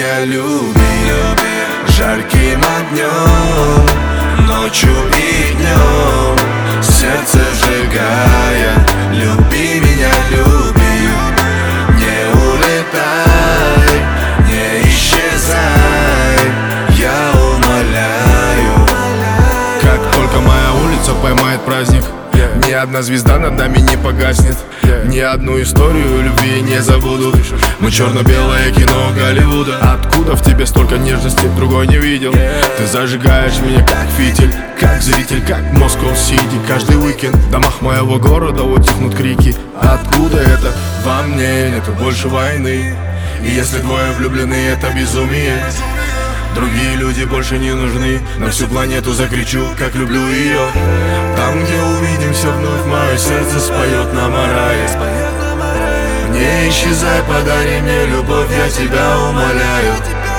меня люби жарким огнем, ночью и днем, сердце сжигая. Люби меня, люби, не улетай, не исчезай, я умоляю. Как только моя улица поймает праздник, ни одна звезда над нами не погаснет, ни одну историю любви не забуду. Мы черно-белое кино Голливуда. Откуда в тебе столько нежности, другой не видел. Ты зажигаешь меня как фитиль, как зритель, как Москва-Сити. Каждый уикенд в домах моего города утихнут крики. Откуда это? Во мне нету больше войны. И если двое влюблены, это безумие. Другие люди больше не нужны. На всю планету закричу, как люблю ее. Там, где увидимся вновь, мое сердце споет нам о рае. Не исчезай, подари мне любовь, я тебя умоляю.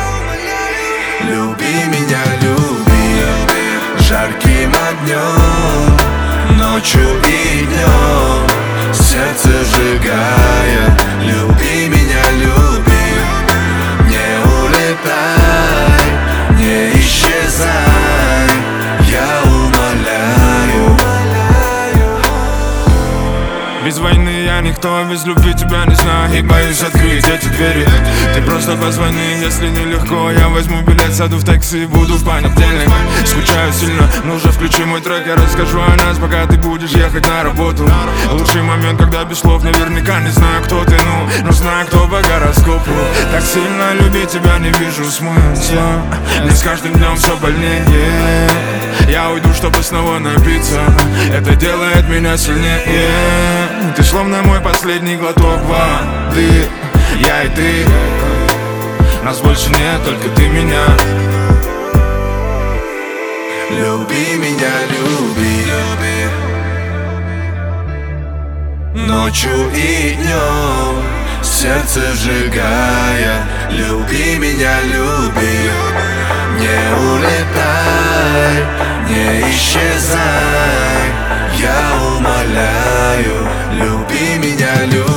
Люби меня, люби жарким огнем, ночью и днем, сердце сжигая. Люби меня, люби, не улетай, не исчезай, я умоляю. Без войны я никто, без любви тебя не знаю. И боюсь открыть эти двери. Ты просто позвони, если нелегко. Я возьму билет, сяду в такси, буду в понедельник. Скучаю сильно, но уже включи мой трек. Я расскажу о нас, пока ты будешь ехать на работу. Лучший момент, когда без слов, наверняка не знаю, кто ты, но знаю, кто по гороскопу. Так сильно любить тебя не вижу смысла. Мне с каждым днем все больнее. Я уйду, чтобы снова напиться. Это делает меня сильнее. Ты словно мой последний глоток воды. Я и ты, нас больше нет, только ты меня. Люби меня, люби, ночью и днем, сердце сжигая. Люби меня, люби, не улетай, не исчезай, я умоляю. Люби меня, люби.